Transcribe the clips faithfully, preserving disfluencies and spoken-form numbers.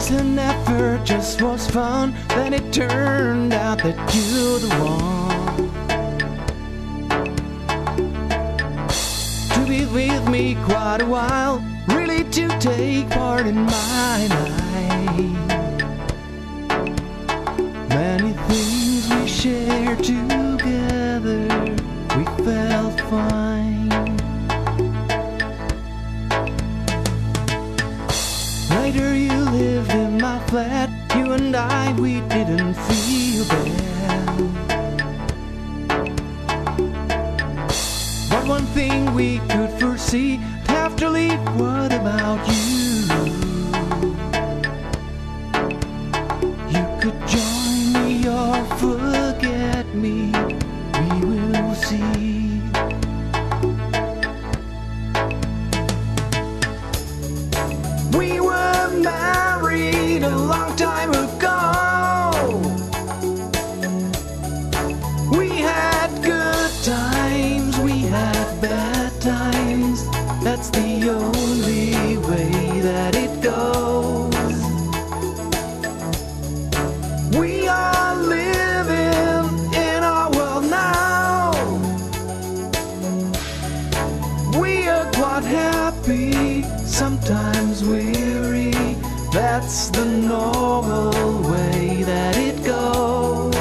wasn't ever just was fun. Then it turned out that you're the one to be with me quite a while, really to take part in my life. Many things we shared together, we felt fine. Later you lived in my flat, you and I, we didn't feel bad. But one thing we could foresee, have to leave, what about you? You could join me or forget me, we will see. We were married a long time ago. We had good times, we had bad times. That's the only way that it goes. We are living in our world now. We are quite happy, sometimes weary. That's the normal way that it goes.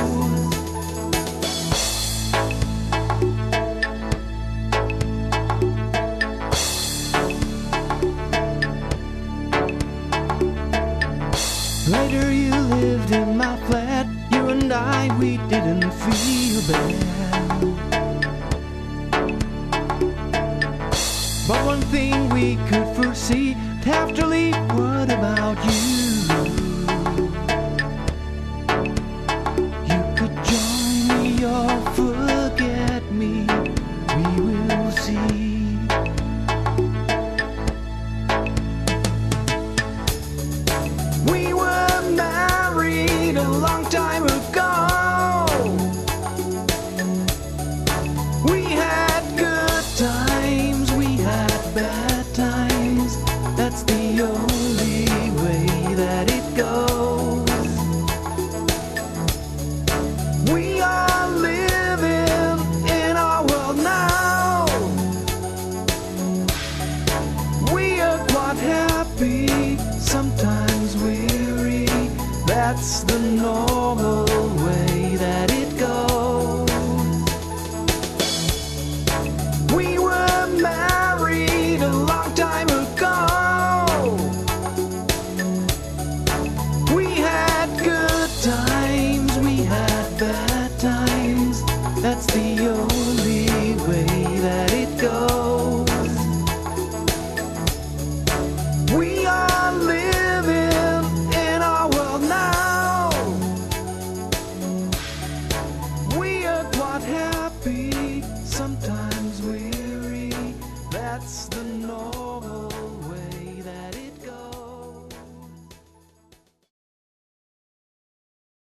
Later you lived in my flat, you and I, we didn't feel bad. But one thing we could foresee, have to leave, what about you? You could join me or forget me, we will see. We were married a long time ago. We had good times, we had bad times. That's the only way that it goes. We are living in our world now. We are quite happy, sometimes weary. That's the normal